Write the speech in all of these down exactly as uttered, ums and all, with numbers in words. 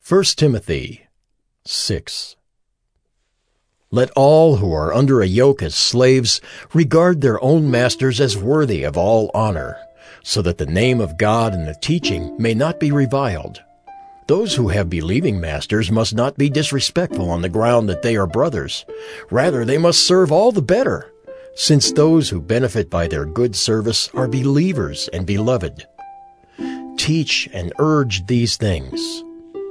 First Timothy six. Let all who are under a yoke as slaves regard their own masters as worthy of all honor, so that the name of God and the teaching may not be reviled. Those who have believing masters must not be disrespectful on the ground that they are brothers. Rather, they must serve all the better, since those who benefit by their good service are believers and beloved. Teach and urge these things.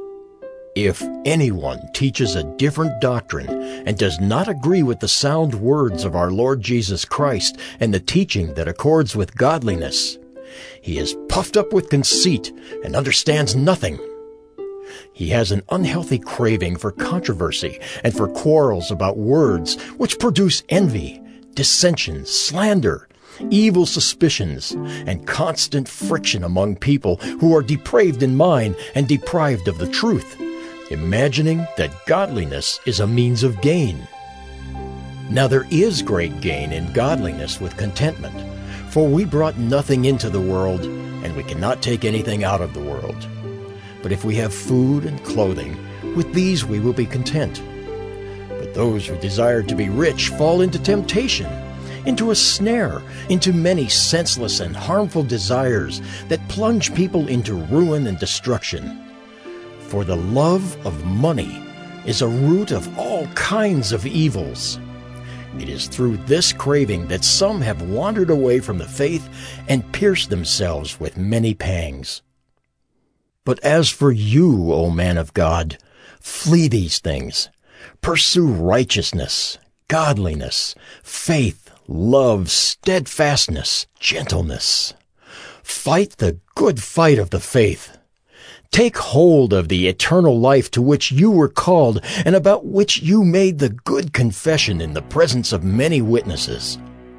If anyone teaches a different doctrine and does not agree with the sound words of our Lord Jesus Christ and the teaching that accords with godliness, he is puffed up with conceit and understands nothing. He has an unhealthy craving for controversy and for quarrels about words, which produce envy, dissensions, slander, evil suspicions, and constant friction among people who are depraved in mind and deprived of the truth, imagining that godliness is a means of gain. Now there is great gain in godliness with contentment, for we brought nothing into the world, and we cannot take anything out of the world. But if we have food and clothing, with these we will be content. But those who desire to be rich fall into temptation, into a snare, into many senseless and harmful desires that plunge people into ruin and destruction. For the love of money is a root of all kinds of evils. It is through this craving that some have wandered away from the faith and pierced themselves with many pangs. But as for you, O man of God, flee these things. Pursue righteousness, godliness, faith, love, steadfastness, gentleness. Fight the good fight of the faith. Take hold of the eternal life to which you were called and about which you made the good confession in the presence of many witnesses.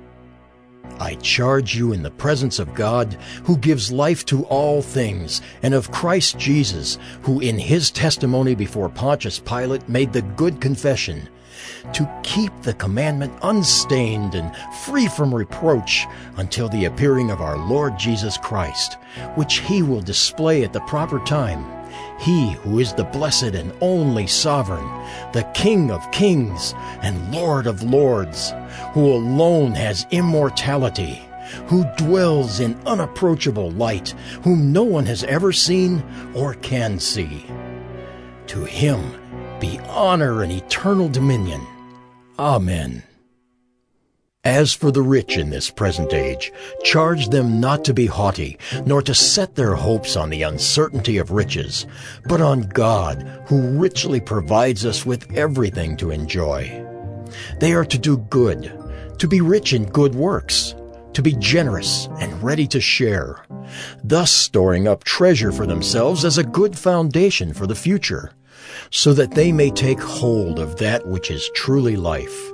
I charge you in the presence of God, who gives life to all things, and of Christ Jesus, who in his testimony before Pontius Pilate made the good confession, to keep the commandment unstained and free from reproach until the appearing of our Lord Jesus Christ, which he will display at the proper time. He who is the blessed and only sovereign, the King of kings and Lord of lords, who alone has immortality, who dwells in unapproachable light, whom no one has ever seen or can see. To him be honor and eternal dominion. Amen. As for the rich in this present age, charge them not to be haughty, nor to set their hopes on the uncertainty of riches, but on God, who richly provides us with everything to enjoy. They are to do good, to be rich in good works, to be generous and ready to share, thus storing up treasure for themselves as a good foundation for the future, so that they may take hold of that which is truly life.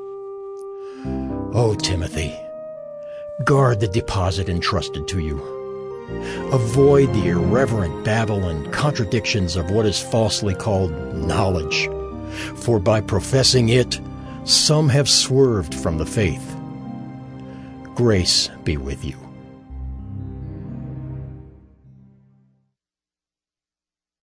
O Timothy, guard the deposit entrusted to you. Avoid the irreverent babble and contradictions of what is falsely called knowledge, for by professing it, some have swerved from the faith. Grace be with you.